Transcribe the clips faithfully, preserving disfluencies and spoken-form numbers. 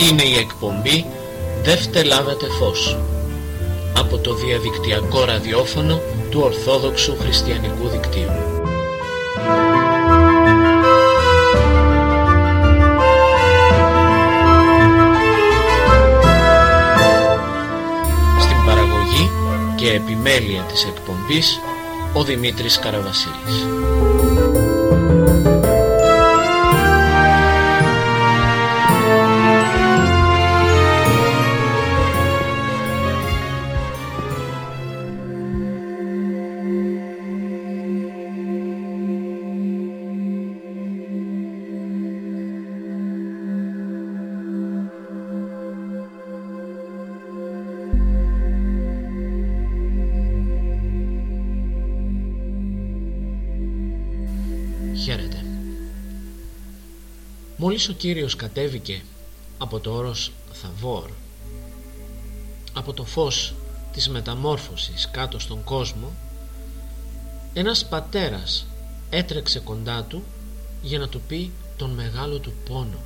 Είναι η εκπομπή «Δε φτελάδατε φως» από το διαδικτυακό ραδιόφωνο του Ορθόδοξου Χριστιανικού Δικτύου. Στην παραγωγή και επιμέλεια της εκπομπής ο Δημήτρης Καραβασίλης. Χαίρετε. Μόλις ο Κύριος κατέβηκε από το όρος Θαβόρ, από το φως της μεταμόρφωσης κάτω στον κόσμο, ένας πατέρας έτρεξε κοντά του για να του πει τον μεγάλο του πόνο.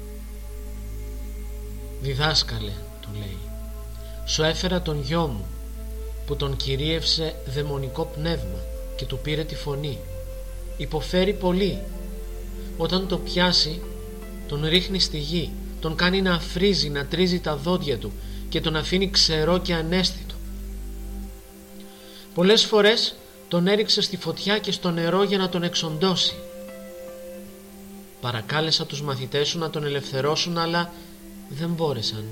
«Διδάσκαλε», του λέει, «σου έφερα τον γιο μου που τον κυρίευσε δαιμονικό πνεύμα και του πήρε τη φωνή. Υποφέρει πολύ. Όταν το πιάσει, τον ρίχνει στη γη, τον κάνει να αφρίζει, να τρίζει τα δόντια του και τον αφήνει ξερό και αναίσθητο. Πολλές φορές τον έριξε στη φωτιά και στο νερό για να τον εξοντώσει. Παρακάλεσα τους μαθητές σου να τον ελευθερώσουν, αλλά δεν μπόρεσαν».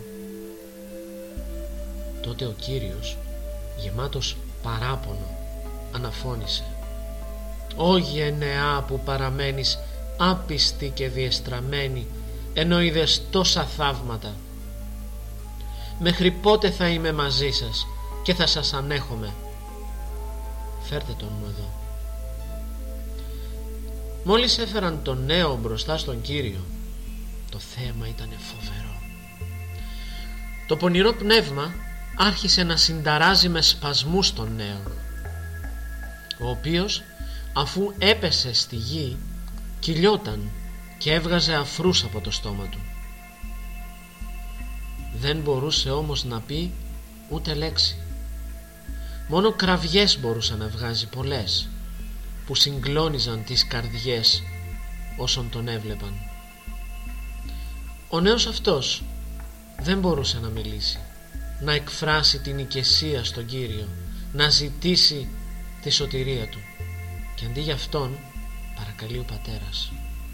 Τότε ο Κύριος, γεμάτος παράπονο, αναφώνησε: «Ω γενεά που παραμένεις άπιστη και διεστραμμένη, ενώ είδες τόσα θαύματα. Μέχρι πότε θα είμαι μαζί σας και θα σας ανέχομαι? Φέρτε τον μου εδώ». Μόλις έφεραν τον νέο μπροστά στον Κύριο, το θέαμα ήταν φοβερό. Το πονηρό πνεύμα άρχισε να συνταράζει με σπασμούς τον νέο, ο οποίος, αφού έπεσε στη γη, κυλιόταν και έβγαζε αφρούς από το στόμα του. Δεν μπορούσε όμως να πει ούτε λέξη. Μόνο κραυγές μπορούσε να βγάζει, πολλές, που συγκλώνιζαν τις καρδιές όσων τον έβλεπαν. Ο νέος αυτός δεν μπορούσε να μιλήσει, να εκφράσει την οικεσία στον Κύριο, να ζητήσει τη σωτηρία του. Και αντί για αυτόν παρακαλεί ο πατέρας.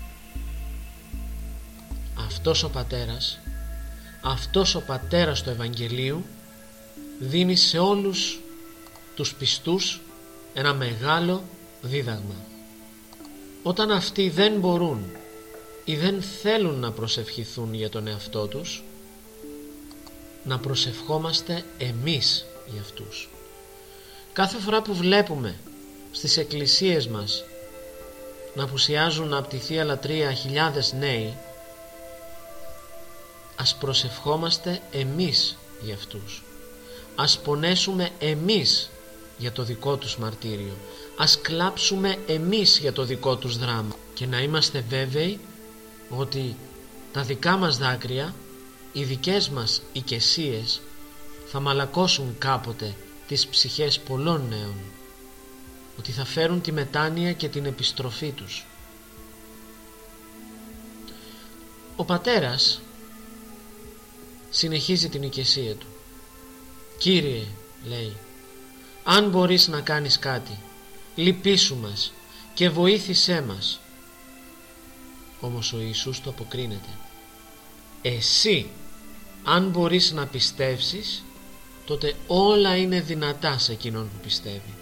Αυτός ο πατέρας, αυτός ο πατέρας του Ευαγγελίου δίνει σε όλους τους πιστούς ένα μεγάλο δίδαγμα. Όταν αυτοί δεν μπορούν ή δεν θέλουν να προσευχηθούν για τον εαυτό τους, να προσευχόμαστε εμείς για αυτούς. Κάθε φορά που βλέπουμε στις εκκλησίες μας να απουσιάζουν από τη Θεία Λατρεία χιλιάδες νέοι, ας προσευχόμαστε εμείς για αυτούς. Ας πονέσουμε εμείς για το δικό τους μαρτύριο. Ας κλάψουμε εμείς για το δικό τους δράμα. Και να είμαστε βέβαιοι ότι τα δικά μας δάκρυα, οι δικές μας οικεσίες θα μαλακώσουν κάποτε τις ψυχές πολλών νέων, ότι θα φέρουν τη μετάνοια και την επιστροφή τους. Ο πατέρας συνεχίζει την οικεσία του. «Κύριε», λέει, «αν μπορείς να κάνεις κάτι, λυπήσου μας και βοήθησέ μας». Όμως ο Ιησούς το αποκρίνεται. «Εσύ, αν μπορείς να πιστεύσεις, τότε όλα είναι δυνατά σε εκείνον που πιστεύει».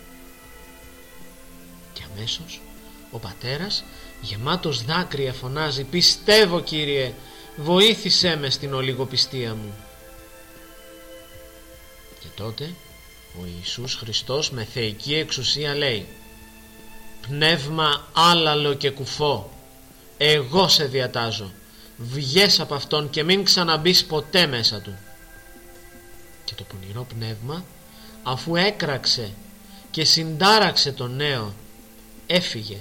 Και αμέσως ο πατέρας, γεμάτος δάκρυα, φωνάζει: «Πιστεύω, Κύριε, βοήθησέ με στην ολιγοπιστία μου». Και τότε ο Ιησούς Χριστός με θεϊκή εξουσία λέει: «Πνεύμα άλαλο και κουφό, εγώ σε διατάζω, βγες από αυτόν και μην ξαναμπείς ποτέ μέσα του». Και το πονηρό πνεύμα, αφού έκραξε και συντάραξε τον νέο, έφυγε,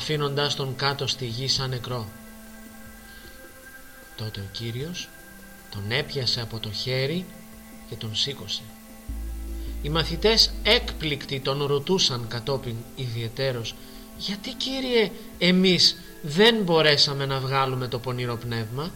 αφήνοντας τον κάτω στη γη σαν νεκρό. Τότε ο Κύριος τον έπιασε από το χέρι και τον σήκωσε. Οι μαθητές έκπληκτοι τον ρωτούσαν κατόπιν ιδιαιτέρως, «Γιατί, Κύριε, εμείς δεν μπορέσαμε να βγάλουμε το πονηρό πνεύμα?»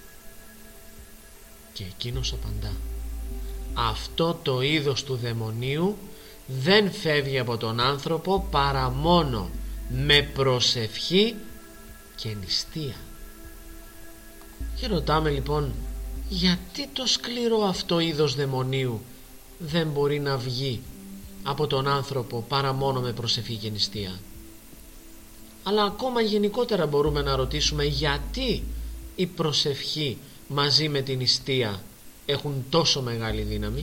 Και εκείνος απαντά, «Αυτό το είδος του δαιμονίου δεν φεύγει από τον άνθρωπο παρά μόνο με προσευχή και νηστεία». Και ρωτάμε λοιπόν, γιατί το σκληρό αυτό είδος δαιμονίου δεν μπορεί να βγει από τον άνθρωπο παρά μόνο με προσευχή και νηστεία? Αλλά ακόμα γενικότερα μπορούμε να ρωτήσουμε, γιατί η προσευχή μαζί με την νηστεία έχουν τόσο μεγάλη δύναμη?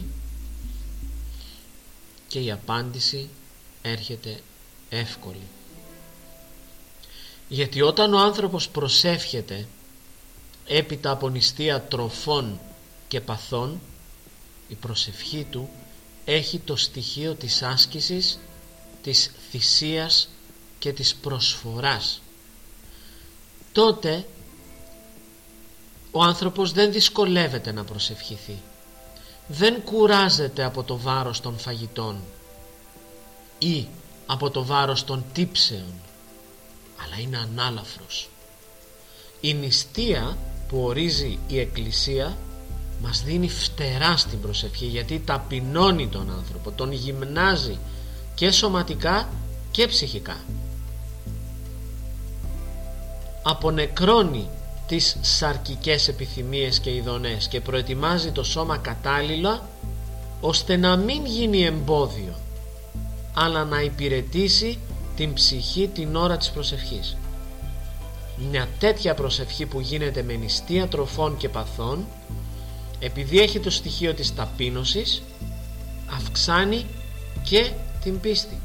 Και η απάντηση έρχεται εύκολη. Γιατί όταν ο άνθρωπος προσεύχεται έπειτα από νηστεία τροφών και παθών, η προσευχή του έχει το στοιχείο της άσκησης, της θυσίας και της προσφοράς. Τότε ο άνθρωπος δεν δυσκολεύεται να προσευχηθεί, δεν κουράζεται από το βάρος των φαγητών ή από το βάρος των τύψεων, αλλά είναι ανάλαφρος. Η νηστεία που ορίζει η Εκκλησία μας δίνει φτερά στην προσευχή, γιατί ταπεινώνει τον άνθρωπο, τον γυμνάζει και σωματικά και ψυχικά. Απονεκρώνει τις σαρκικές επιθυμίες και ειδονές και προετοιμάζει το σώμα κατάλληλα ώστε να μην γίνει εμπόδιο, αλλά να υπηρετήσει την ψυχή την ώρα της προσευχής. Μια τέτοια προσευχή που γίνεται με νηστεία τροφών και παθών, επειδή έχει το στοιχείο της ταπείνωσης, αυξάνει και την πίστη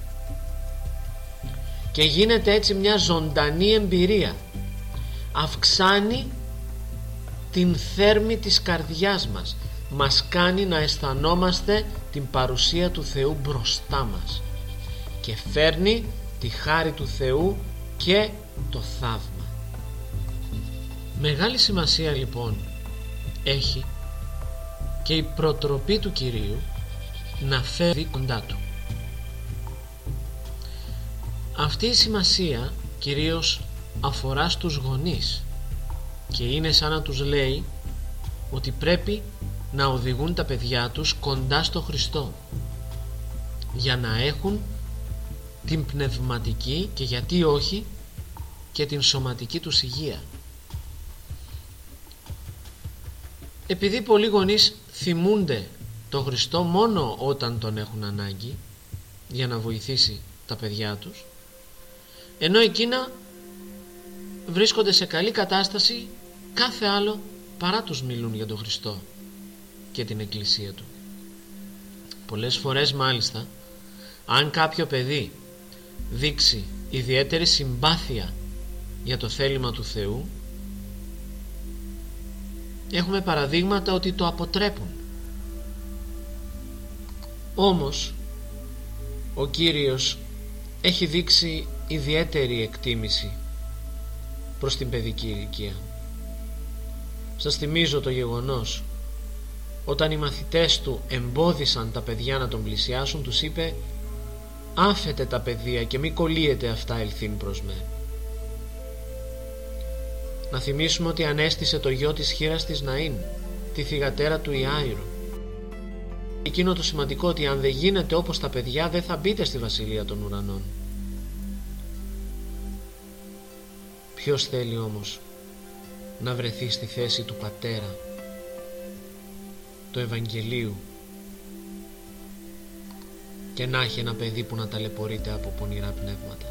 και γίνεται έτσι μια ζωντανή εμπειρία. Αυξάνει την θέρμη της καρδιάς μας, μας κάνει να αισθανόμαστε την παρουσία του Θεού μπροστά μας και φέρνει τη χάρη του Θεού και το θαύμα. Μεγάλη σημασία λοιπόν έχει και η προτροπή του Κυρίου να φέρει κοντά του. Αυτή η σημασία κυρίως αφορά στους γονείς και είναι σαν να τους λέει ότι πρέπει να οδηγούν τα παιδιά τους κοντά στο Χριστό για να έχουν την πνευματική και, γιατί όχι, και την σωματική τους υγεία. Επειδή πολλοί γονείς θυμούνται τον Χριστό μόνο όταν τον έχουν ανάγκη για να βοηθήσει τα παιδιά τους, ενώ εκείνα βρίσκονται σε καλή κατάσταση κάθε άλλο παρά τους μιλούν για τον Χριστό και την Εκκλησία του. Πολλές φορές μάλιστα, αν κάποιο παιδί δείξει ιδιαίτερη συμπάθεια για το θέλημα του Θεού, έχουμε παραδείγματα ότι το αποτρέπουν. Όμως ο Κύριος έχει δείξει ιδιαίτερη εκτίμηση προς την παιδική ηλικία. Σας θυμίζω το γεγονός όταν οι μαθητές του εμπόδισαν τα παιδιά να τον πλησιάσουν, τους είπε, «Άφετε τα παιδεία και μη κολλείετε αυτά ελθύν προς με». Να θυμίσουμε ότι ανέστησε το γιο της χήρας της Ναΐν, τη θυγατέρα του Ιάηρου. Εκείνο το σημαντικό, ότι αν δεν γίνετε όπως τα παιδιά δεν θα μπείτε στη βασιλεία των ουρανών. Ποιος θέλει όμως να βρεθεί στη θέση του πατέρα του Ευαγγελίου και να έχει ένα παιδί που να ταλαιπωρείται από πονηρά πνεύματα?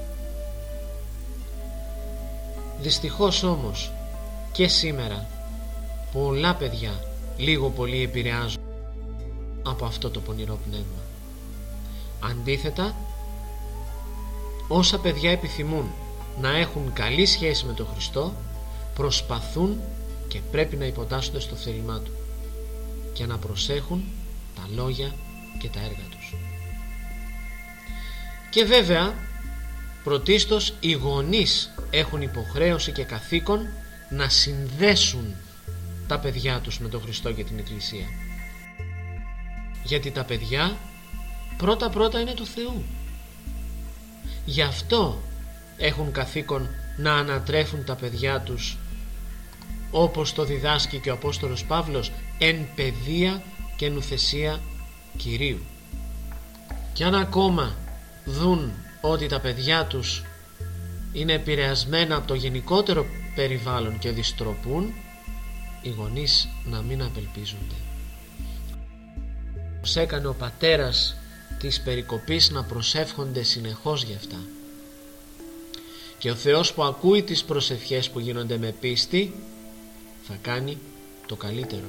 Δυστυχώς όμως και σήμερα πολλά παιδιά λίγο πολύ επηρεάζουν από αυτό το πονηρό πνεύμα. Αντίθετα, όσα παιδιά επιθυμούν να έχουν καλή σχέση με τον Χριστό, προσπαθούν και πρέπει να υποτάσσονται στο θέλημά του και να προσέχουν τα λόγια και τα έργα τους. Και βέβαια πρωτίστως οι γονείς έχουν υποχρέωση και καθήκον να συνδέσουν τα παιδιά τους με τον Χριστό και την Εκκλησία. Γιατί τα παιδιά πρώτα πρώτα είναι του Θεού. Γι' αυτό έχουν καθήκον να ανατρέφουν τα παιδιά τους, όπως το διδάσκει και ο Απόστολος Παύλος, εν παιδεία και νουθεσία Κυρίου. Και αν ακόμα δουν ότι τα παιδιά τους είναι επηρεασμένα από το γενικότερο περιβάλλον και δυστροπούν, οι γονείς να μην απελπίζονται. Πώς έκανε ο πατέρας της περικοπής να προσεύχονται συνεχώς γι' αυτά. Και ο Θεός που ακούει τις προσευχές που γίνονται με πίστη θα κάνει το καλύτερο.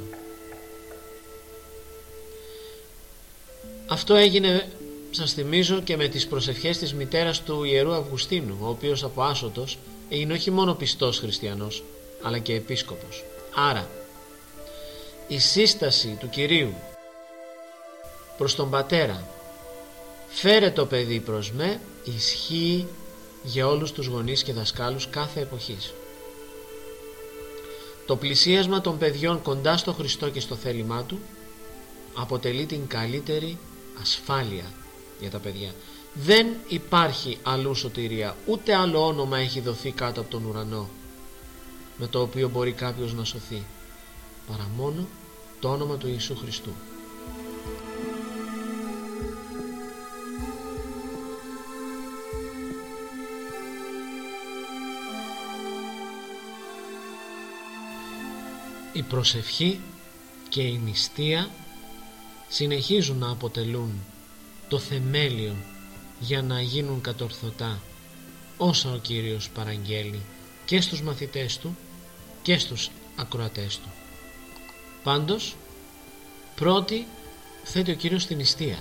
Αυτό έγινε, σας θυμίζω, και με τις προσευχές της μητέρας του Ιερού Αυγουστίνου, ο οποίος από άσωτος είναι όχι μόνο πιστός χριστιανός αλλά και επίσκοπος. Άρα η σύσταση του Κυρίου προς τον πατέρα, φέρε το παιδί προς με, ισχύει για όλους τους γονείς και δασκάλους κάθε εποχής. Το πλησίασμα των παιδιών κοντά στο Χριστό και στο θέλημά Του αποτελεί την καλύτερη ασφάλεια για τα παιδιά. Δεν υπάρχει αλλού σωτηρία, ούτε άλλο όνομα έχει δοθεί κάτω από τον ουρανό με το οποίο μπορεί κάποιος να σωθεί, παρά μόνο το όνομα του Ιησού Χριστού. Η προσευχή και η νηστεία συνεχίζουν να αποτελούν το θεμέλιο για να γίνουν κατορθωτά όσα ο Κύριος παραγγέλει και στους μαθητές Του και στους ακροατές Του. Πάντως πρώτη θέτει ο Κύριος την νηστεία.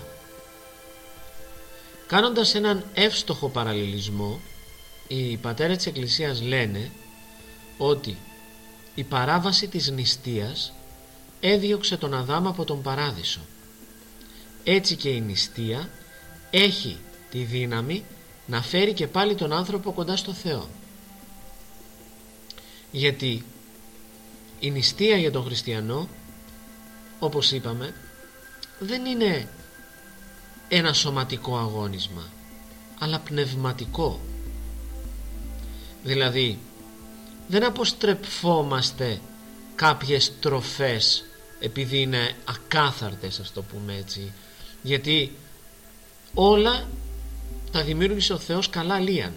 Κάνοντας έναν εύστοχο παραλληλισμό, οι πατέρες της Εκκλησίας λένε ότι η παράβαση της νηστείας έδιωξε τον Αδάμ από τον Παράδεισο. Έτσι και η νηστεία έχει τη δύναμη να φέρει και πάλι τον άνθρωπο κοντά στο Θεό. Γιατί η νηστεία για τον χριστιανό, όπως είπαμε, δεν είναι ένα σωματικό αγώνισμα, αλλά πνευματικό. Δηλαδή δεν αποστρεφόμαστε κάποιες τροφές επειδή είναι ακάθαρτες, ας το πούμε έτσι, γιατί όλα τα δημιούργησε ο Θεός καλά λίαν,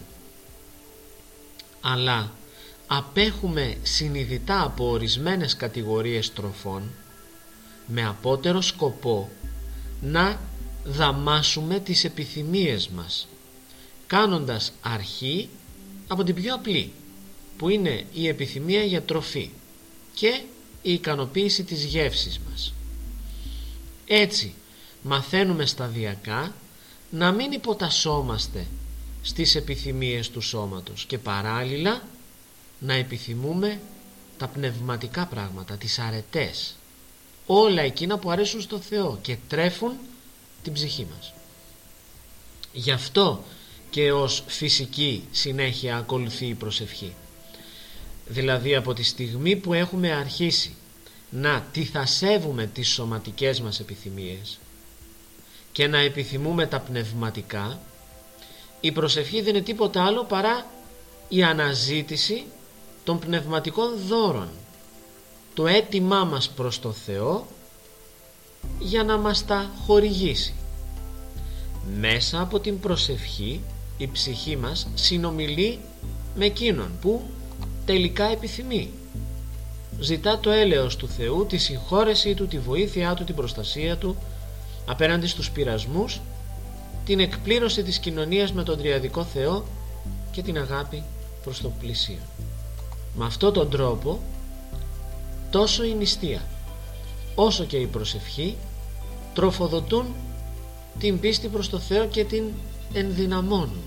αλλά απέχουμε συνειδητά από ορισμένες κατηγορίες τροφών με απότερο σκοπό να δαμάσουμε τις επιθυμίες μας, κάνοντας αρχή από την πιο απλή, που είναι η επιθυμία για τροφή και η ικανοποίηση της γεύσης μας. Έτσι μαθαίνουμε σταδιακά να μην υποτασσόμαστε στις επιθυμίες του σώματος και παράλληλα να επιθυμούμε τα πνευματικά πράγματα, τις αρετές, όλα εκείνα που αρέσουν στο Θεό και τρέφουν την ψυχή μας. Γι' αυτό και ως φυσική συνέχεια ακολουθεί η προσευχή. Δηλαδή από τη στιγμή που έχουμε αρχίσει να τιθασεύουμε τις σωματικές μας επιθυμίες και να επιθυμούμε τα πνευματικά, η προσευχή δεν είναι τίποτα άλλο παρά η αναζήτηση των πνευματικών δώρων, το αίτημά μας προς το Θεό για να μας τα χορηγήσει. Μέσα από την προσευχή η ψυχή μας συνομιλεί με εκείνον που τελικά επιθυμεί. Ζητά το έλεος του Θεού, τη συγχώρεσή Του, τη βοήθειά Του, την προστασία Του απέναντι στους πειρασμούς, την εκπλήρωση της κοινωνίας με τον τριαδικό Θεό και την αγάπη προς το πλησίον. Με αυτόν τον τρόπο τόσο η νηστεία όσο και η προσευχή τροφοδοτούν την πίστη προς το Θεό και την ενδυναμώνουν.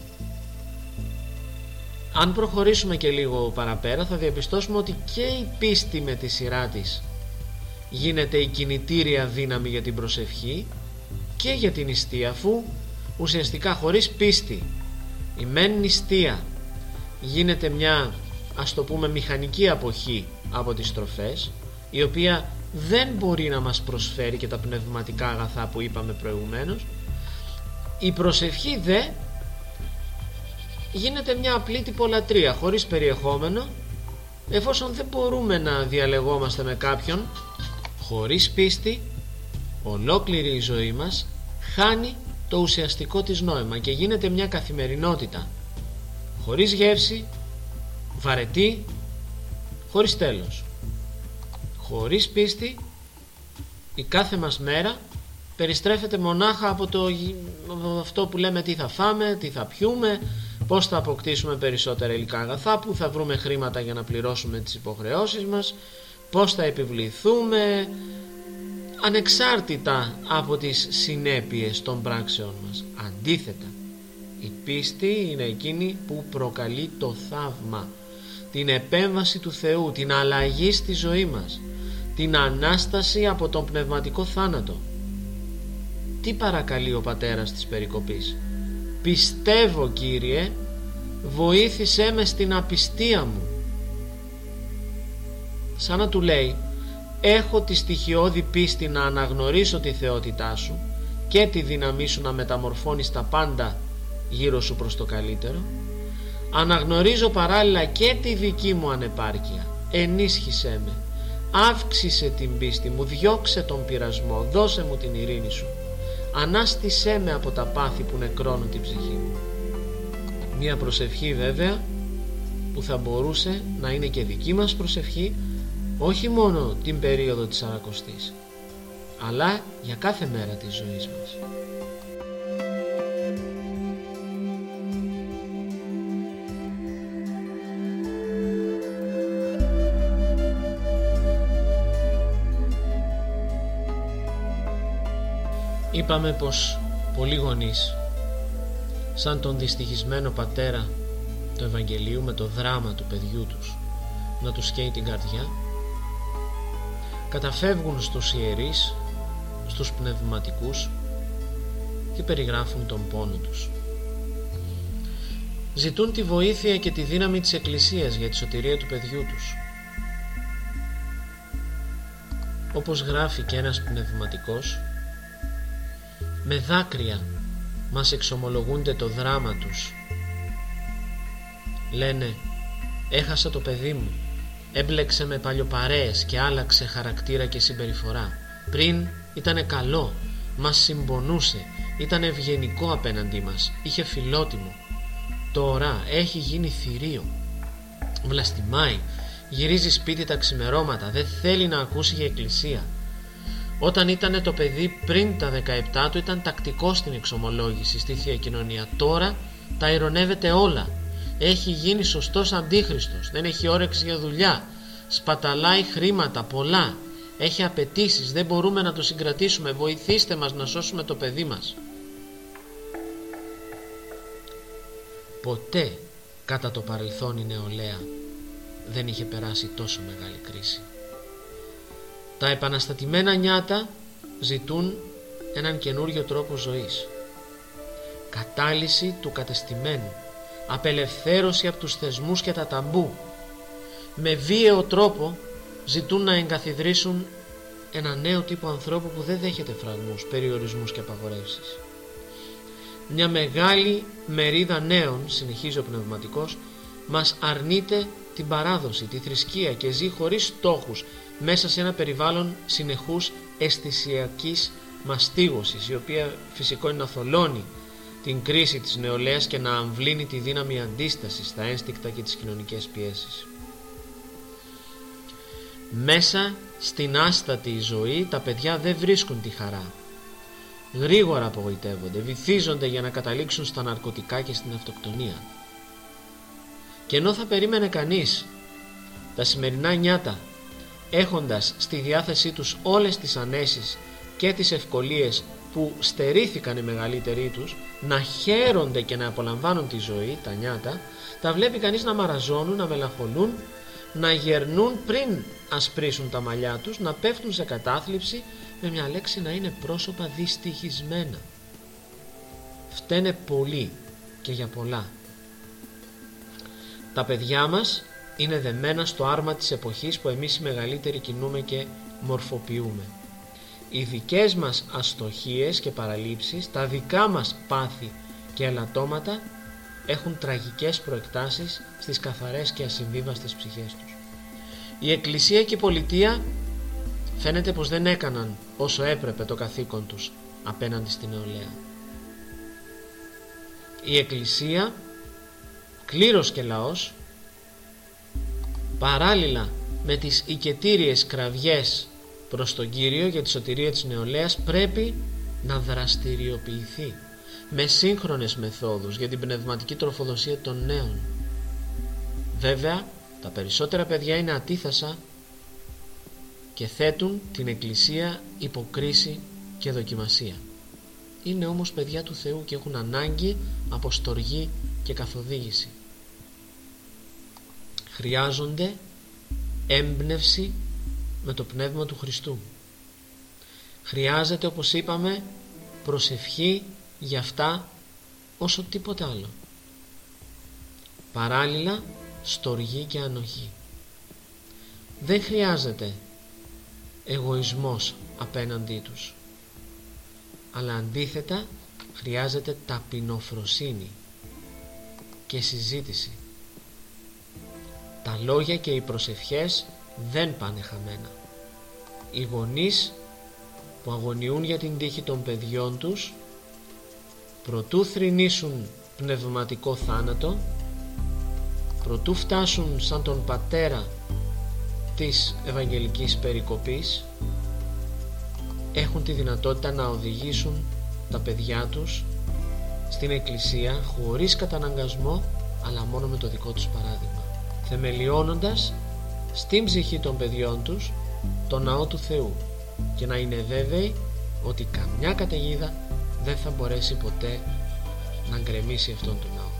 Αν προχωρήσουμε και λίγο παραπέρα θα διαπιστώσουμε ότι και η πίστη με τη σειρά της γίνεται η κινητήρια δύναμη για την προσευχή και για την νηστεία, αφού ουσιαστικά χωρίς πίστη η μεν νηστεία γίνεται μια, ας το πούμε, μηχανική αποχή από τις τροφές, η οποία δεν μπορεί να μας προσφέρει και τα πνευματικά αγαθά που είπαμε προηγουμένως. Η προσευχή δε γίνεται μια απλή τυπολατρεία χωρίς περιεχόμενο, εφόσον δεν μπορούμε να διαλεγόμαστε με κάποιον. Χωρίς πίστη ολόκληρη η ζωή μας χάνει το ουσιαστικό της νόημα και γίνεται μια καθημερινότητα χωρίς γεύση, βαρετή, χωρίς τέλος. Χωρίς πίστη η κάθε μας μέρα περιστρέφεται μονάχα από το από αυτό που λέμε τι θα φάμε, τι θα πιούμε, πώς θα αποκτήσουμε περισσότερα υλικά αγαθά, που θα βρούμε χρήματα για να πληρώσουμε τις υποχρεώσεις μας, πώς θα επιβληθούμε, ανεξάρτητα από τις συνέπειες των πράξεων μας. Αντίθετα, η πίστη είναι εκείνη που προκαλεί το θαύμα, την επέμβαση του Θεού, την αλλαγή στη ζωή μας, την Ανάσταση από τον πνευματικό θάνατο. Τι παρακαλεί ο πατέρας της περικοπής? Πιστεύω, Κύριε, βοήθησέ με στην απιστία μου. Σαν να του λέει, έχω τη στοιχειώδη πίστη να αναγνωρίσω τη θεότητά σου και τη δύναμή σου να μεταμορφώνεις τα πάντα γύρω σου προς το καλύτερο. Αναγνωρίζω παράλληλα και τη δική μου ανεπάρκεια. Ενίσχυσέ με, αύξησε την πίστη μου, διώξε τον πειρασμό, δώσε μου την ειρήνη σου, ανάστησέ με από τα πάθη που νεκρώνουν την ψυχή μου. Μια προσευχή βέβαια που θα μπορούσε να είναι και δική μας προσευχή, όχι μόνο την περίοδο της Σαρακοστής, αλλά για κάθε μέρα της ζωής μας. Είπαμε πως πολλοί γονείς, σαν τον δυστυχισμένο πατέρα του Ευαγγελίου με το δράμα του παιδιού τους να τους καίει την καρδιά, καταφεύγουν στους ιερείς, στους πνευματικούς και περιγράφουν τον πόνο τους. Ζητούν τη βοήθεια και τη δύναμη της Εκκλησίας για τη σωτηρία του παιδιού τους. Όπως γράφει και ένας πνευματικός, με δάκρυα μας εξομολογούνται το δράμα τους. Λένε, έχασα το παιδί μου, έμπλεξε με παλιοπαρέες και άλλαξε χαρακτήρα και συμπεριφορά. Πριν ήτανε καλό, μας συμπονούσε, ήταν ευγενικό απέναντί μας, είχε φιλότιμο. Τώρα έχει γίνει θηρίο, βλαστημάει, γυρίζει σπίτι τα ξημερώματα, δεν θέλει να ακούσει για εκκλησία. Όταν ήταν το παιδί πριν τα δεκαεπτά του ήταν τακτικό στην εξομολόγηση στη Θεία Κοινωνία. Τώρα τα ειρωνεύεται όλα. Έχει γίνει σωστός αντίχριστος, δεν έχει όρεξη για δουλειά, σπαταλάει χρήματα πολλά, έχει απαιτήσεις, δεν μπορούμε να το συγκρατήσουμε, βοηθήστε μας να σώσουμε το παιδί μας. Ποτέ κατά το παρελθόν η νεολαία δεν είχε περάσει τόσο μεγάλη κρίση. Τα επαναστατημένα νιάτα ζητούν έναν καινούριο τρόπο ζωής, κατάλυση του κατεστημένου, απελευθέρωση από τους θεσμούς και τα ταμπού. Με βίαιο τρόπο ζητούν να εγκαθιδρύσουν ένα νέο τύπο ανθρώπου που δεν δέχεται φραγμούς, περιορισμούς και απαγορεύσεις. Μια μεγάλη μερίδα νέων, συνεχίζει ο πνευματικός, μας αρνείται την παράδοση, τη θρησκεία και ζει χωρίς στόχους μέσα σε ένα περιβάλλον συνεχούς αισθησιακής μαστίγωσης, η οποία φυσικό είναι να θολώνει την κρίση της νεολαίας και να αμβλύνει τη δύναμη αντίστασης στα ένστικτα και τις κοινωνικές πιέσεις. Μέσα στην άστατη ζωή τα παιδιά δεν βρίσκουν τη χαρά. Γρήγορα απογοητεύονται, βυθίζονται για να καταλήξουν στα ναρκωτικά και στην αυτοκτονία. Και ενώ θα περίμενε κανείς τα σημερινά νιάτα, έχοντας στη διάθεσή τους όλες τις ανέσεις και τις ευκολίες που στερήθηκαν οι μεγαλύτεροι τους, να χαίρονται και να απολαμβάνουν τη ζωή, τα νιάτα, τα βλέπει κανείς να μαραζώνουν, να μελαγχολούν, να γερνούν πριν ασπρίσουν τα μαλλιά τους, να πέφτουν σε κατάθλιψη, με μια λέξη να είναι πρόσωπα δυστυχισμένα. Φταίνε πολύ και για πολλά. Τα παιδιά μας είναι δεμένα στο άρμα της εποχής που εμείς οι μεγαλύτεροι κινούμε και μορφοποιούμε. Οι δικές μας αστοχίες και παραλήψεις, τα δικά μας πάθη και ελαττώματα έχουν τραγικές προεκτάσεις στις καθαρές και ασυμβίβαστες ψυχές τους. Η Εκκλησία και η Πολιτεία φαίνεται πως δεν έκαναν όσο έπρεπε το καθήκον τους απέναντι στην νεολαία. Η Εκκλησία, κλήρος και λαός, παράλληλα με τις οικετήριες κραυγές προς τον Κύριο για τη σωτηρία της νεολαίας, πρέπει να δραστηριοποιηθεί με σύγχρονες μεθόδους για την πνευματική τροφοδοσία των νέων. Βέβαια, τα περισσότερα παιδιά είναι ατίθασα και θέτουν την Εκκλησία υπό κρίση και δοκιμασία. Είναι όμως παιδιά του Θεού και έχουν ανάγκη από στοργή και καθοδήγηση. Χρειάζονται έμπνευση με το Πνεύμα του Χριστού. Χρειάζεται, όπως είπαμε, προσευχή για αυτά όσο τίποτε άλλο. Παράλληλα, στοργή και ανοχή. Δεν χρειάζεται εγωισμός απέναντί τους, αλλά αντίθετα χρειάζεται ταπεινοφροσύνη και συζήτηση. Τα λόγια και οι προσευχές δεν πάνε χαμένα. Οι γονείς που αγωνιούν για την τύχη των παιδιών τους, προτού θρηνήσουν πνευματικό θάνατο, προτού φτάσουν σαν τον πατέρα της Ευαγγελικής Περικοπής, έχουν τη δυνατότητα να οδηγήσουν τα παιδιά τους στην Εκκλησία χωρίς καταναγκασμό, αλλά μόνο με το δικό τους παράδειγμα, θεμελιώνοντας στην ψυχή των παιδιών τους το ναό του Θεού, και να είναι βέβαιοι ότι καμιά καταιγίδα δεν θα μπορέσει ποτέ να γκρεμίσει αυτόν τον ναό.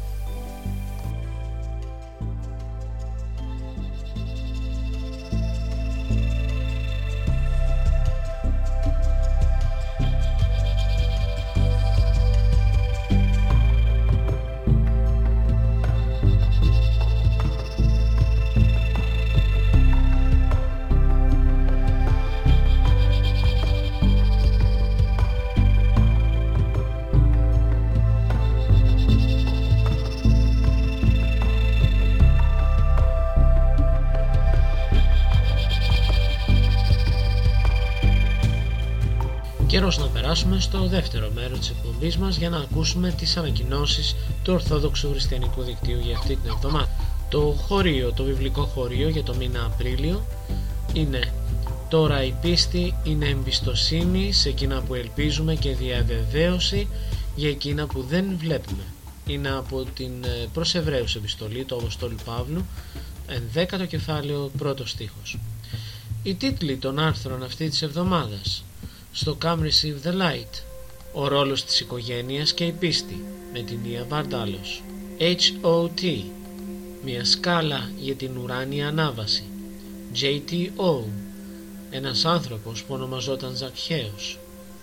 Καιρός να περάσουμε στο δεύτερο μέρος της εκπομπής μας για να ακούσουμε τις ανακοινώσεις του Ορθόδοξου Χριστιανικού Δικτύου για αυτή την εβδομάδα. Το χωρίο, το βιβλικό χωρίο για το μήνα Απρίλιο είναι «Τώρα η πίστη είναι εμπιστοσύνη σε εκείνα που ελπίζουμε και διαβεβαίωση για εκείνα που δεν βλέπουμε». Είναι από την προς Εβραίους επιστολή του Αποστόλου Παύλου, ενδέκατο κεφάλαιο, πρώτος στίχος. Οι τίτλοι των άρθρων αυτή της εβδομάδας: στο Come Receive the Light, ο ρόλος της οικογένειας και η πίστη, με την Ία Βαρντάλος. έιτς ο τι, μια σκάλα για την ουράνια ανάβαση. τζέι τι ο, ένας άνθρωπος που ονομαζόταν Ζακχαίος.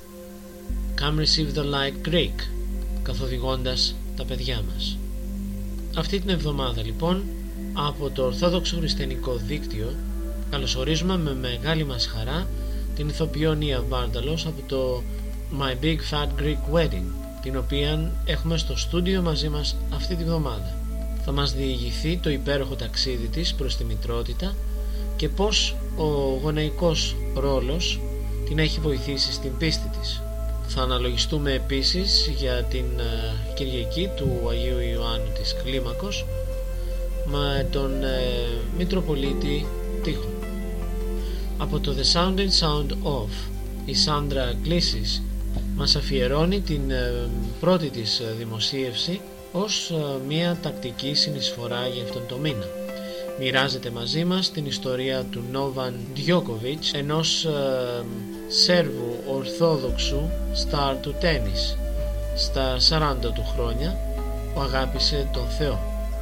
Come Receive the Light Greek, καθοδηγώντας τα παιδιά μας. Αυτή την εβδομάδα λοιπόν, από το Ορθόδοξο Χριστιανικό Δίκτυο, καλωσορίζουμε με μεγάλη μας χαρά την ηθοποιό Ία Βάρνταλος από το My Big Fat Greek Wedding, την οποία έχουμε στο στούντιο μαζί μας αυτή τη βδομάδα. Θα μας διηγηθεί το υπέροχο ταξίδι της προς τη μητρότητα και πως ο γονεϊκός ρόλος την έχει βοηθήσει στην πίστη της. Θα αναλογιστούμε επίσης για την uh, Κυριακή του Αγίου Ιωάννου της Κλίμακος με τον uh, Μητροπολίτη Τείχων. Από το The Sound and Sound Off, η Σάντρα Γκλίσης μας αφιερώνει την uh, πρώτη της uh, δημοσίευση ως uh, μια τακτική συνεισφορά για αυτόν τον μήνα. Μοιράζεται μαζί μας την ιστορία του Νόβαν Ντιόκοβιτς, ενός uh, Σέρβου Ορθόδοξου στάρ του τένις. Στα σαράντα του χρόνια που αγάπησε τον Θεό.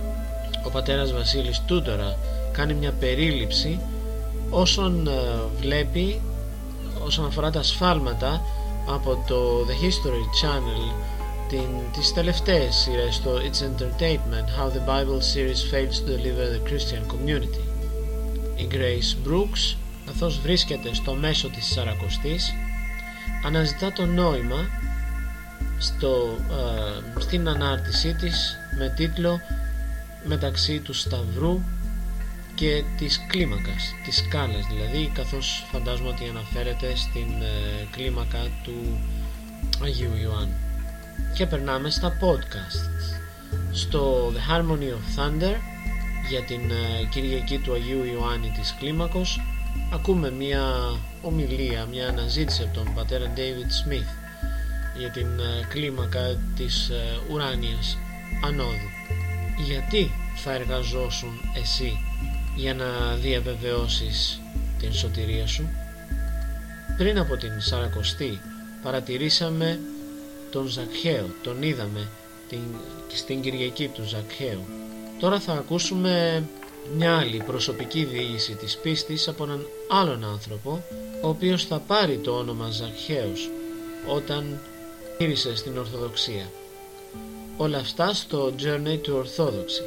Ο πατέρας Βασίλης Τούντορα κάνει μια περίληψη όσον uh, βλέπει όσον αφορά τα σφάλματα από το The History Channel την, τις τελευταίες σειρές στο It's Entertainment, How the Bible series fails to deliver the Christian community. Η Grace Brooks, καθώς βρίσκεται στο μέσο της Σαρακοστής, αναζητά το νόημα στο, ε, στην ανάρτησή της με τίτλο «Μεταξύ του Σταυρού και της κλίμακας», της σκάλας δηλαδή, καθώς φαντάζομαι ότι αναφέρεται στην ε, κλίμακα του Αγίου Ιωάννου. Και περνάμε στα podcasts. Στο The Harmony of Thunder, για την ε, Κυριακή του Αγίου Ιωάννη της Κλίμακος, ακούμε μια ομιλία, μια αναζήτηση από τον πατέρα David Smith για την ε, κλίμακα της ε, ουράνιας ανόδου. Γιατί θα εργαζόσουν εσύ για να διαβεβαιώσεις την σωτηρία σου? Πριν από την Σαρακοστή παρατηρήσαμε τον Ζακχαίο, τον είδαμε την, στην Κυριακή του Ζακχαίου. Τώρα θα ακούσουμε μια άλλη προσωπική διήγηση της πίστης από έναν άλλον άνθρωπο, ο οποίος θα πάρει το όνομα Ζακχαίος όταν γύρισε στην Ορθοδοξία. Όλα αυτά στο Journey to Orthodoxy.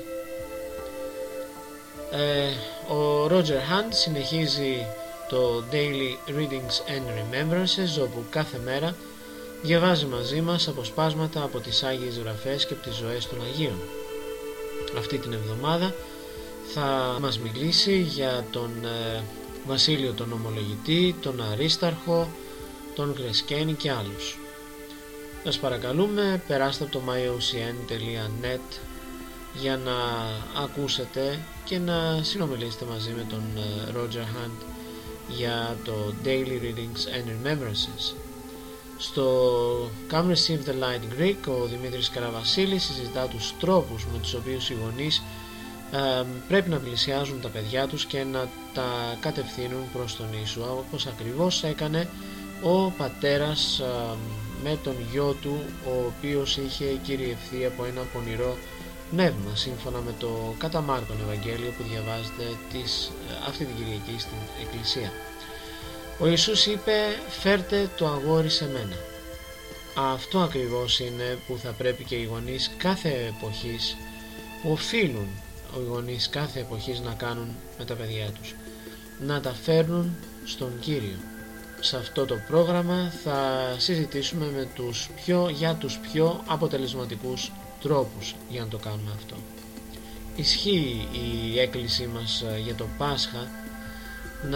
Ε, ο Roger Hunt συνεχίζει το Daily Readings and Remembrances, όπου κάθε μέρα διαβάζει μαζί μας αποσπάσματα από τις Άγιες Γραφές και από τις ζωές των Αγίων. Αυτή την εβδομάδα θα μας μιλήσει για τον ε, Βασίλειο τον Ομολογητή, τον Αρίσταρχο, τον Γρεσκένη και άλλους. Σας παρακαλούμε, περάστε από το my o c n dot net για να ακούσετε και να συνομιλήσετε μαζί με τον Roger Hunt για το Daily Readings and Remembrances. Στο Come Receive the Light Greek, ο Δημήτρης Καραβασίλης συζητά τους τρόπους με τους οποίους οι γονείς ε, πρέπει να πλησιάζουν τα παιδιά τους και να τα κατευθύνουν προς τον Ιησού, όπως ακριβώς έκανε ο πατέρας ε, με τον γιο του, ο οποίος είχε κυριευθεί από ένα πονηρό πνεύμα, σύμφωνα με το κατά Μάρκον Ευαγγέλιο που διαβάζετε τις, αυτή την Κυριακή στην Εκκλησία. Ο Ιησούς είπε «Φέρτε το αγόρι σε μένα». Αυτό ακριβώς είναι που θα πρέπει και οι γονείς κάθε εποχής, που οφείλουν οι γονείς κάθε εποχής να κάνουν με τα παιδιά τους, να τα φέρνουν στον Κύριο. Σε αυτό το πρόγραμμα θα συζητήσουμε με τους πιο, για τους πιο αποτελεσματικούς τρόπους για να το κάνουμε αυτό. Ισχύει η έκκλησή μας για το Πάσχα να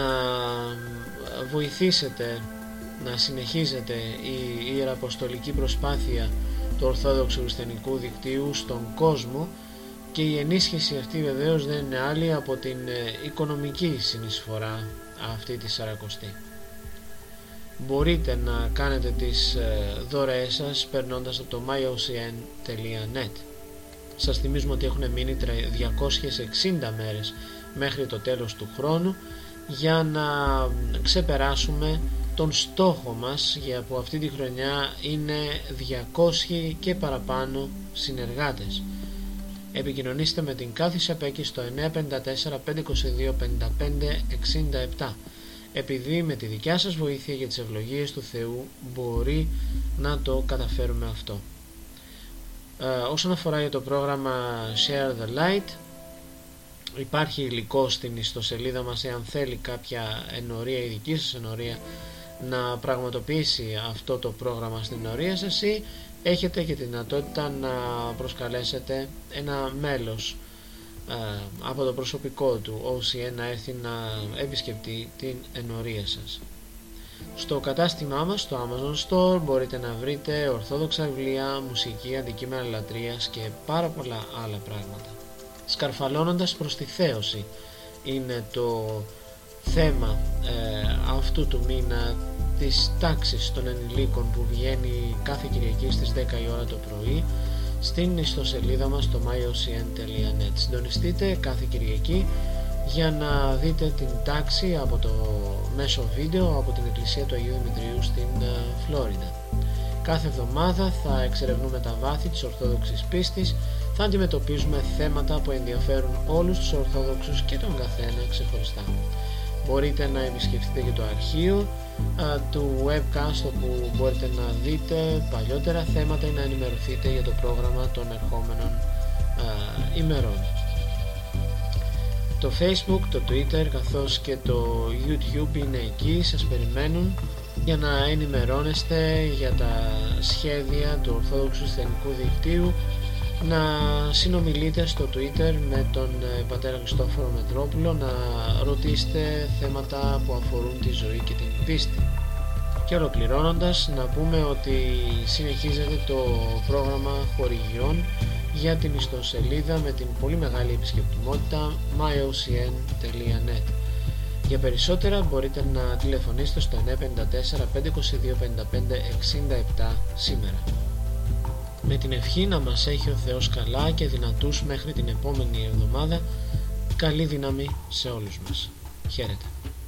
βοηθήσετε να συνεχίζετε η ιεραποστολική προσπάθεια του Ορθόδοξου Χριστιανικού Δικτύου στον κόσμο, και η ενίσχυση αυτή βεβαίως δεν είναι άλλη από την οικονομική συνεισφορά αυτή τη Σαρακοστή. Μπορείτε να κάνετε τις δωρεές σας περνώντας από το my o c n dot net. Σας θυμίζουμε ότι έχουν μείνει διακόσιες εξήντα μέρες μέχρι το τέλος του χρόνου για να ξεπεράσουμε τον στόχο μας, για που αυτή τη χρονιά είναι διακόσιοι και παραπάνω συνεργάτες. Επικοινωνήστε με την Κάθη Απέκη στο εννιά πέντε τέσσερα πέντε δύο δύο πέντε πέντε εξήντα επτά, επειδή με τη δικιά σας βοήθεια και τις ευλογίες του Θεού μπορεί να το καταφέρουμε αυτό. Ε, όσον αφορά για το πρόγραμμα Share the Light, υπάρχει υλικό στην ιστοσελίδα μας, εάν θέλει κάποια ενορία, η δική σας ενορία, να πραγματοποιήσει αυτό το πρόγραμμα στην ενορία σας, ή έχετε και τη δυνατότητα να προσκαλέσετε ένα μέλος ε, από το προσωπικό του ο σι εν να έρθει να επισκεφτεί την ενορία σας. Στο κατάστημά μας, στο Amazon Store, μπορείτε να βρείτε ορθόδοξα βιβλία, μουσική, αντικείμενα λατρείας και πάρα πολλά άλλα πράγματα. Σκαρφαλώνοντας προς τη θέωση είναι το θέμα ε, αυτού του μήνα της τάξης των ενηλίκων, που βγαίνει κάθε Κυριακή στις δέκα η ώρα το πρωί στην ιστοσελίδα μας στο my o c n dot net. Συντονιστείτε κάθε Κυριακή για να δείτε την τάξη από το μέσο βίντεο από την Εκκλησία του Αγίου Δημητρίου στην Φλόριντα. Κάθε εβδομάδα θα εξερευνούμε τα βάθη της Ορθόδοξης πίστης, θα αντιμετωπίζουμε θέματα που ενδιαφέρουν όλους τους Ορθόδοξους και τον καθένα ξεχωριστά. μπορείτε να επισκεφτείτε και το αρχείο α, του webcast, όπου μπορείτε να δείτε παλιότερα θέματα ή να ενημερωθείτε για το πρόγραμμα των ερχόμενων α, ημερών. Το Facebook, το Twitter καθώς και το YouTube είναι εκεί, σας περιμένουν για να ενημερώνεστε για τα σχέδια του Ορθόδοξου Χριστιανικού Δικτύου, να συνομιλείτε στο Twitter με τον πατέρα Χριστόφορο Μετρόπουλο, να ρωτήσετε θέματα που αφορούν τη ζωή και την πίστη. Και ολοκληρώνοντας, να πούμε ότι συνεχίζεται το πρόγραμμα χορηγιών για την ιστοσελίδα με την πολύ μεγάλη επισκεπτιμότητα my o c n τελεία net. Για περισσότερα μπορείτε να τηλεφωνήσετε στο εννιά πέντε τέσσερα πέντε δύο δύο πέντε πέντε εξήντα επτά σήμερα. Με την ευχή να μας έχει ο Θεός καλά και δυνατούς μέχρι την επόμενη εβδομάδα. Καλή δύναμη σε όλους μας. Χαίρετε.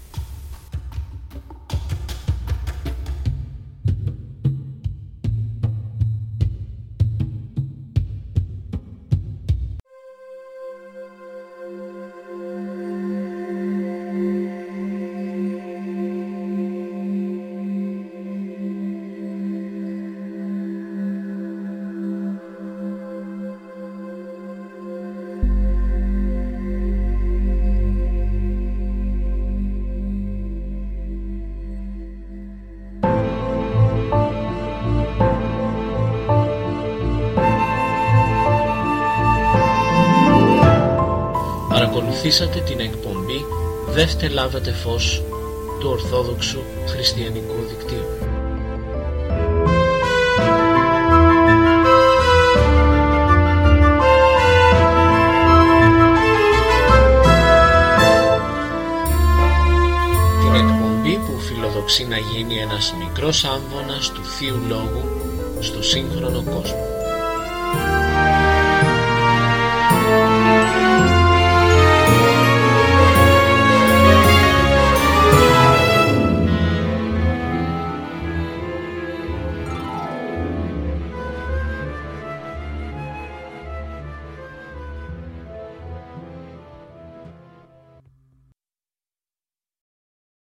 Παρακολουθήσατε την εκπομπή «Δεύτε λάβετε φως» του Ορθόδοξου Χριστιανικού Δικτύου. Την εκπομπή που φιλοδοξεί να γίνει ένας μικρός άμβονας του Θείου Λόγου στο σύγχρονο κόσμο.